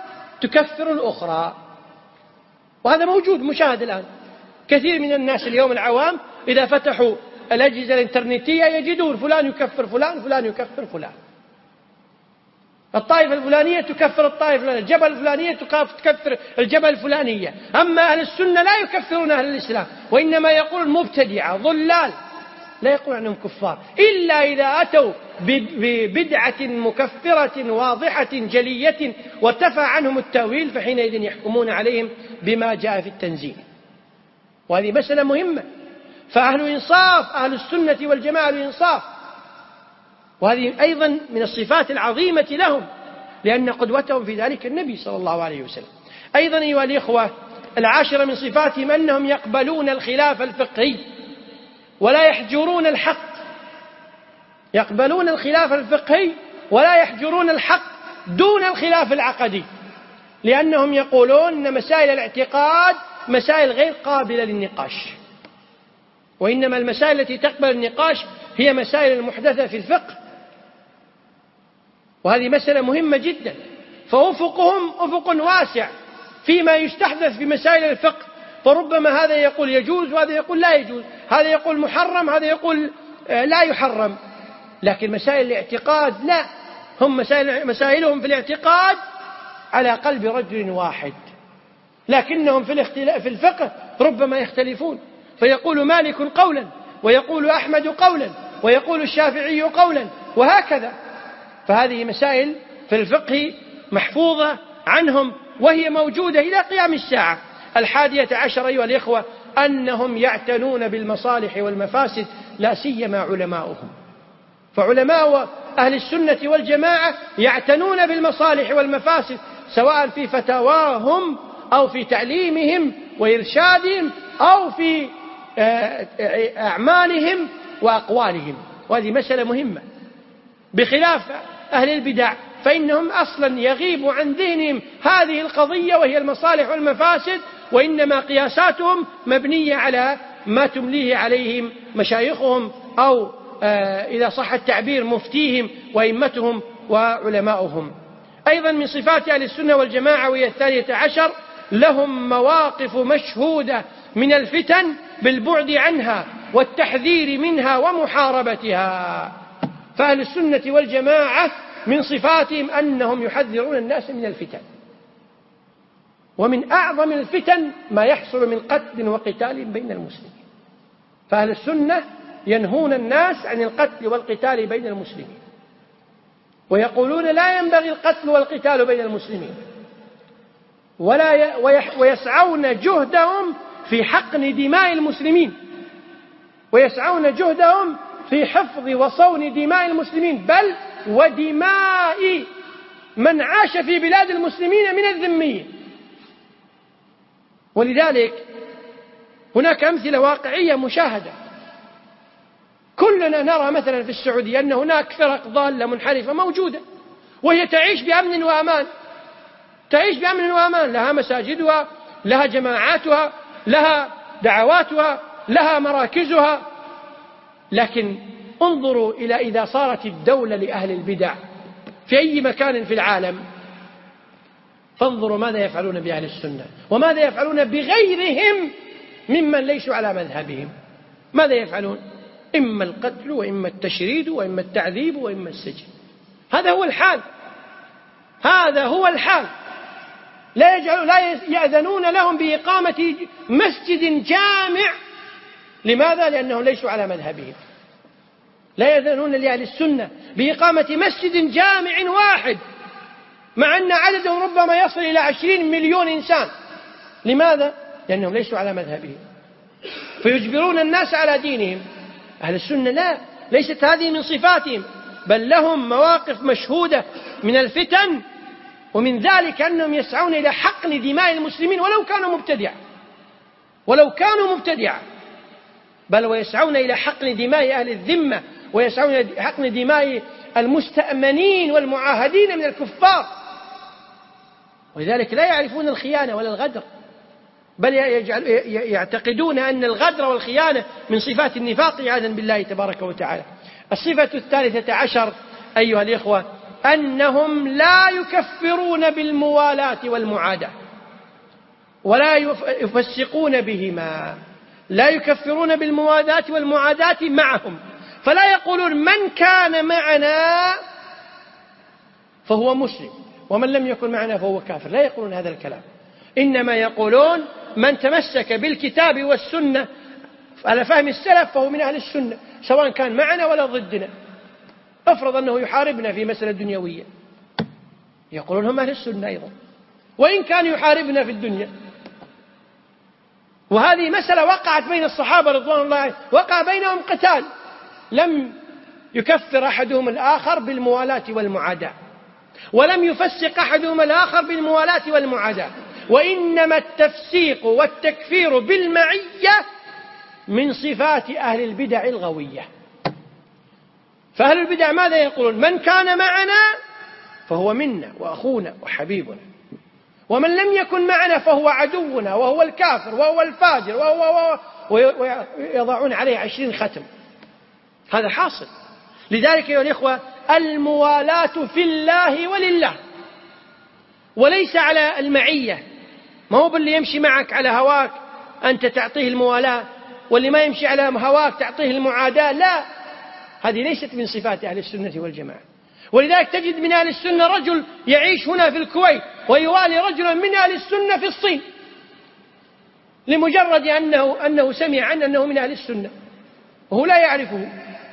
[SPEAKER 1] تكفر الأخرى، وهذا موجود مشاهد الآن. كثير من الناس اليوم العوام إذا فتحوا الأجهزة الإنترنتية يجدون فلان يكفر فلان، فلان يكفر فلان، الطائفة الفلانية تكفر الطائفة الفلانية، الجبهة الفلانية تكفر الجبهة الفلانية. أما أهل السنة لا يكفرون أهل الإسلام، وإنما يقول مبتدعة ضلال، لا يقول عنهم كفار إلا إذا أتوا ببدعة مكفرة واضحة جلية وارتفع عنهم التأويل، فحينئذ يحكمون عليهم بما جاء في التنزيل. وهذه مسألة مهمة، فأهل إنصاف، أهل السنة والجماعة الإنصاف، وهذه أيضا من الصفات العظيمة لهم، لأن قدوتهم في ذلك النبي صلى الله عليه وسلم. أيضا أيها الإخوة، العاشرة من صفاتهم أنهم يقبلون الخلاف الفقهي ولا يحجرون الحق، يقبلون الخلاف الفقهي ولا يحجرون الحق دون الخلاف العقدي، لأنهم يقولون أن مسائل الاعتقاد مسائل غير قابلة للنقاش، وإنما المسائل التي تقبل النقاش هي مسائل المحدثة في الفقه، وهذه مسألة مهمة جدا. فأفقهم أفق واسع فيما يستحدث في مسائل الفقه، فربما هذا يقول يجوز وهذا يقول لا يجوز، هذا يقول محرم هذا يقول لا يحرم. لكن مسائل الاعتقاد لا، هم مسائلهم في الاعتقاد على قلب رجل واحد، لكنهم في الفقه ربما يختلفون، فيقول مالك قولا ويقول أحمد قولا ويقول الشافعي قولا وهكذا. فهذه مسائل في الفقه محفوظة عنهم وهي موجودة إلى قيام الساعة. 11 أيها الإخوة أنهم يعتنون بالمصالح والمفاسد، لا سيما علماؤهم. فعلماء أهل السنة والجماعة يعتنون بالمصالح والمفاسد، سواء في فتاواهم أو في تعليمهم وإرشادهم أو في أعمالهم وأقوالهم، وهذه مسألة مهمة. بخلاف أهل البدع فإنهم أصلا يغيب عن ذهنهم هذه القضية وهي المصالح والمفاسد، وإنما قياساتهم مبنية على ما تمليه عليهم مشايخهم أو إذا صح التعبير مفتيهم وإمتهم وعلماؤهم. أيضا من صفات أهل السنة والجماعة وهي 12 لهم مواقف مشهودة من الفتن بالبعد عنها والتحذير منها ومحاربتها. فأهل السنة والجماعة من صفاتهم أنهم يحذرون الناس من الفتن، ومن أعظم الفتن ما يحصل من قتل وقتال بين المسلمين. فأهل السنة ينهون الناس عن القتل والقتال بين المسلمين، ويقولون لا ينبغي القتل والقتال بين المسلمين، ويسعون جهدهم في حقن دماء المسلمين، ويسعون جهدهم في حفظ وصون دماء المسلمين، بل ودماء من عاش في بلاد المسلمين من الذميين. ولذلك هناك أمثلة واقعية مشاهدة. كلنا نرى مثلا في السعودية أن هناك فرق ضالة منحرفة موجودة، وهي تعيش بأمن وأمان، تعيش بأمن وأمان، لها مساجدها، لها جماعاتها، لها دعواتها، لها مراكزها. لكن انظروا إلى إذا صارت الدولة لأهل البدع في أي مكان في العالم، فانظروا ماذا يفعلون بأهل السنة وماذا يفعلون بغيرهم ممن ليسوا على مذهبهم. ماذا يفعلون؟ إما القتل وإما التشريد وإما التعذيب وإما السجن. هذا هو الحال، هذا هو الحال. لا يأذنون لهم بإقامة مسجد جامع. لماذا؟ لأنهم ليسوا على مذهبهم. لا يأذنون لأهل السنة بإقامة مسجد جامع واحد، مع أن عددهم ربما يصل إلى 20 مليون إنسان. لماذا؟ لأنهم ليسوا على مذهبهم، فيجبرون الناس على دينهم. أهل السنة لا، ليست هذه من صفاتهم، بل لهم مواقف مشهودة من الفتن، ومن ذلك أنهم يسعون إلى حقن دماء المسلمين ولو كانوا مبتدعا، بل ويسعون إلى حقن دماء أهل الذمة، ويسعون إلى حقن دماء المستأمنين والمعاهدين من الكفار. ولذلك لا يعرفون الخيانة ولا الغدر، بل يعتقدون أن الغدر والخيانة من صفات النفاق عياذا بالله تبارك وتعالى. الصفة 13 أيها الإخوة أنهم لا يكفرون بالموالاة والمعاداة ولا يفسقون بهما، لا يكفرون بالموالاة والمعاداة معهم، فلا يقولون من كان معنا فهو مسلم ومن لم يكن معنا فهو كافر، لا يقولون هذا الكلام، إنما يقولون من تمسك بالكتاب والسنة على فهم السلف فهو من أهل السنة، سواء كان معنا ولا ضدنا. افرض أنه يحاربنا في مسألة دنيوية، يقولون هم أهل السنة أيضا وإن كان يحاربنا في الدنيا. وهذه مسألة وقعت بين الصحابة رضوان الله عليهم، وقع بينهم قتال، لم يكفر أحدهم الآخر بالموالاة والمعاداة، ولم يفسق أحدهم الآخر بالموالاة والمعاداة، وإنما التفسيق والتكفير بالمعية من صفات أهل البدع الغوية. فأهل البدع ماذا يقولون؟ من كان معنا فهو منا وأخونا وحبيبنا، ومن لم يكن معنا فهو عدونا وهو الكافر وهو الفاجر ويضعون عليه 20 ختم. هذا حاصل. لذلك أيها الإخوة الموالاة في الله ولله، وليس على المعية. ما هو باللي يمشي معك على هواك أنت تعطيه الموالاة، واللي ما يمشي على هواك تعطيه المعاداة، لا، هذه ليست من صفات أهل السنة والجماعة. ولذلك تجد من أهل السنة رجل يعيش هنا في الكويت ويوالي رجلا من أهل السنة في الصين لمجرد أنه سمع عنه أنه من أهل السنة وهو لا يعرفه.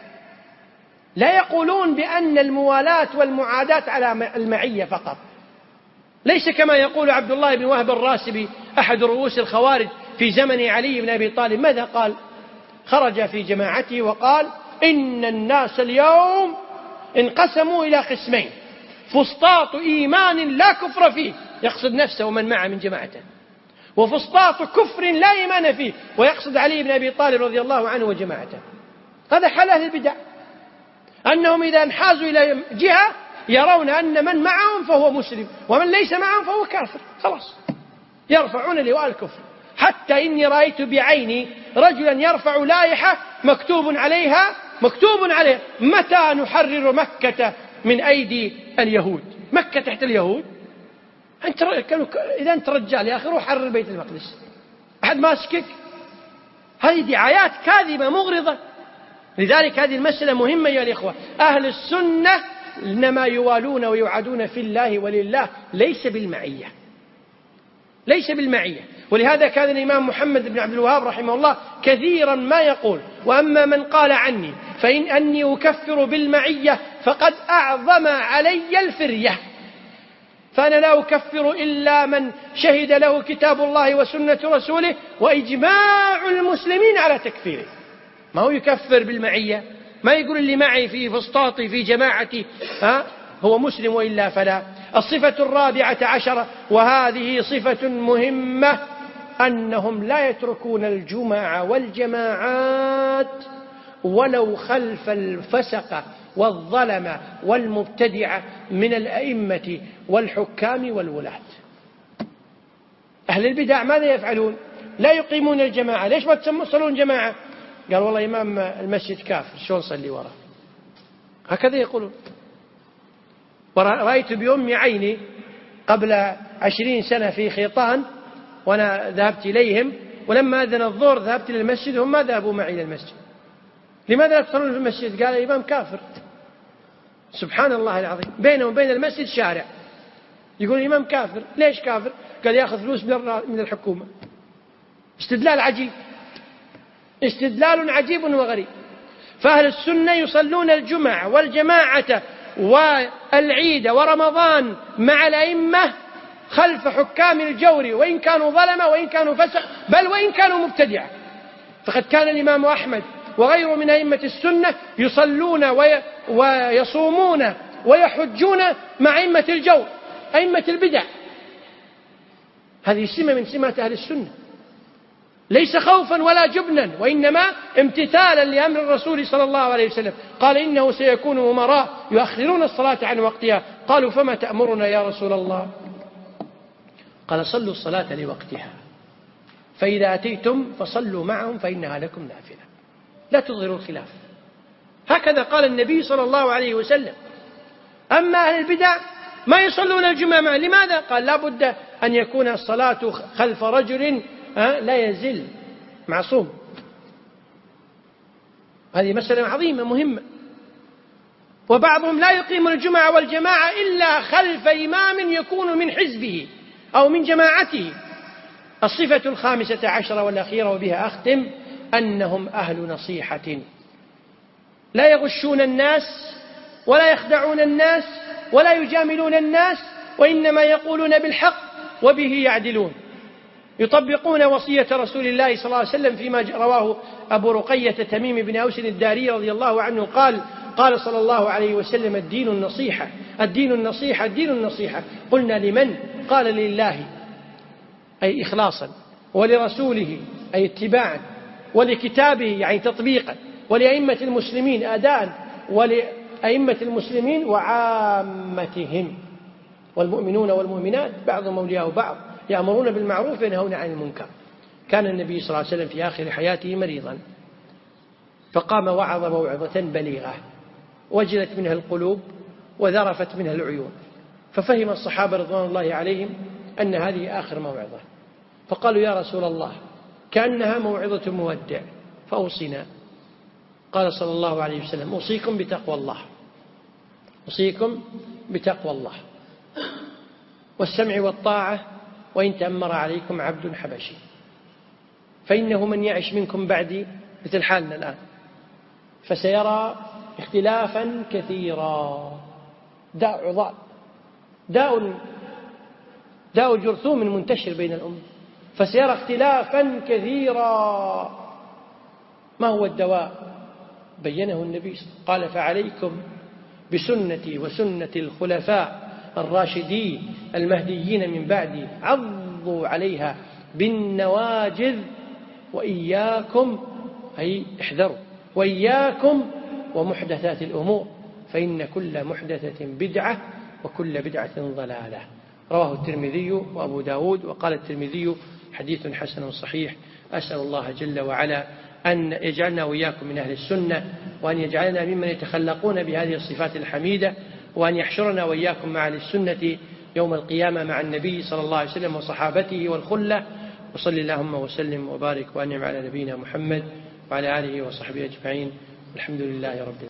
[SPEAKER 1] لا يقولون بأن الموالاة والمعاداة على المعية فقط، ليس كما يقول عبد الله بن وهب الراسبي أحد رؤوس الخوارج في زمن علي بن أبي طالب. ماذا قال؟ خرج في جماعته وقال إن الناس اليوم انقسموا إلى قسمين، فسطاط إيمان لا كفر فيه، يقصد نفسه ومن معه من جماعته، وفسطاط كفر لا إيمان فيه، ويقصد علي بن أبي طالب رضي الله عنه وجماعته. هذا حال أهل البدع، أنهم إذا انحازوا إلى جهة يرون أن من معهم فهو مسلم ومن ليس معهم فهو كافر، خلاص يرفعون لواء الكفر. حتى إني رأيت بعيني رجلا يرفع لائحة مكتوب عليها متى نحرر مكة من أيدي اليهود. مكة تحت اليهود؟ إذا أنت رجال يا أخي روح حرر بيت المقدس، أحد ماسكك؟ هذه دعايات كاذبة مغرضة. لذلك هذه المسألة مهمة يا الإخوة. أهل السنة إنما يوالون ويعادون في الله ولله، ليس بالمعية، ليس بالمعية. ولهذا كان الإمام محمد بن عبد الوهاب رحمه الله كثيرا ما يقول وأما من قال عني فإن أني أكفر بالمعية فقد أعظم علي الفرية، فأنا لا أكفر إلا من شهد له كتاب الله وسنة رسوله وإجماع المسلمين على تكفيره. ما هو يكفر بالمعية، ما يقول اللي معي في فسطاطي في جماعتي هو مسلم وإلا فلا. الصفة 14 وهذه صفة مهمة، أنهم لا يتركون الجمع والجماعات ولو خلف الفسقة والظلمة والمبتدعة من الأئمة والحكام والولاة. أهل البدع ماذا يفعلون؟ لا يقيمون الجماعة. ليش ما تصلون جماعة؟ قال والله إمام المسجد كافر، شلون صلي وراه؟ هكذا يقولون. ورأيت بأم عيني قبل 20 سنة في خيطان وأنا ذهبت إليهم، ولما أذن الظهر ذهبت إلى المسجد، هم ما ذهبوا معي إلى المسجد. لماذا لا تصلون في المسجد؟ قال الإمام كافر. سبحان الله العظيم، بينه وبين المسجد شارع، يقول الإمام كافر. ليش كافر؟ قال يأخذ فلوس من الحكومة. استدلال عجيب، استدلال عجيب وغريب. فأهل السنة يصلون الجمعة والجماعة والعيد ورمضان مع الأئمة خلف حكام الجور، وإن كانوا ظلمة وإن كانوا فسق، بل وإن كانوا مبتدعة. فقد كان الإمام أحمد وغيره من أئمة السنة يصلون ويصومون ويحجون مع أئمة الجور، أئمة البدع. هذه سمة من سمات أهل السنة، ليس خوفا ولا جبنا، وإنما امتثالا لأمر الرسول صلى الله عليه وسلم. قال إنه سيكون أمراء يؤخرون الصلاة عن وقتها. قالوا فما تأمرنا يا رسول الله؟ قال صلوا الصلاة لوقتها، فإذا أتيتم فصلوا معهم فإنها لكم نافلة، لا تظهروا الخلاف. هكذا قال النبي صلى الله عليه وسلم. أما أهل البدع ما يصلون الجمعة معه. لماذا؟ قال لا بد أن يكون الصلاة خلف رجل لا يزل معصوم. هذه مسألة عظيمة مهمة. وبعضهم لا يقيم الجمعة والجماعة إلا خلف إمام يكون من حزبه أو من جماعته. الصفة الخامسة عشرة والأخيرة وبها أختم أنهم أهل نصيحة، لا يغشون الناس ولا يخدعون الناس ولا يجاملون الناس، وإنما يقولون بالحق وبه يعدلون. يطبقون وصية رسول الله صلى الله عليه وسلم فيما رواه أبو رقية تميم بن أوس الداري رضي الله عنه قال صلى الله عليه وسلم: الدين النصيحة، الدين النصيحة، الدين النصيحة. قلنا لمن؟ قال لله أي إخلاصا، ولرسوله أي اتباعا، ولكتابه يعني تطبيقا، ولأئمة المسلمين أداء، ولأئمة المسلمين وعامتهم. والمؤمنون والمؤمنات بعضهم أولياء بعض، يأمرون بالمعروف وينهون عن المنكر. كان النبي صلى الله عليه وسلم في آخر حياته مريضا، فقام وعظ موعظة بليغة وجلت منها القلوب وذرفت منها العيون، ففهم الصحابة رضوان الله عليهم أن هذه آخر موعظة، فقالوا: يا رسول الله كأنها موعظة مودع فأوصنا. قال صلى الله عليه وسلم: أوصيكم بتقوى الله، أوصيكم بتقوى الله والسمع والطاعة وإن تأمر عليكم عبد حبشي، فإنه من يعش منكم بعدي مثل حالنا الآن فسيرى اختلافا كثيرا. داء عضال، داء جرثوم منتشر بين الأمة، فسيرى اختلافا كثيرا. ما هو الدواء؟ بينه النبي قال: فعليكم بسنتي وسنة الخلفاء الراشدين المهديين من بعدي، عضوا عليها بالنواجذ، وإياكم أي احذروا، وإياكم ومحدثات الأمور، فإن كل محدثة بدعة وكل بدعة ضلالة. رواه الترمذي وأبو داود، وقال الترمذي: حديث حسن صحيح. أسأل الله جل وعلا أن يجعلنا وإياكم من أهل السنة، وأن يجعلنا ممن يتخلقون بهذه الصفات الحميدة، وأن يحشرنا وإياكم مع أهل السنة يوم القيامة مع النبي صلى الله عليه وسلم وصحابته والخلة. وصل اللهم وسلم وبارك وأنعم على نبينا محمد وعلى آله وصحبه أجمعين. الحمد لله رب العالمين.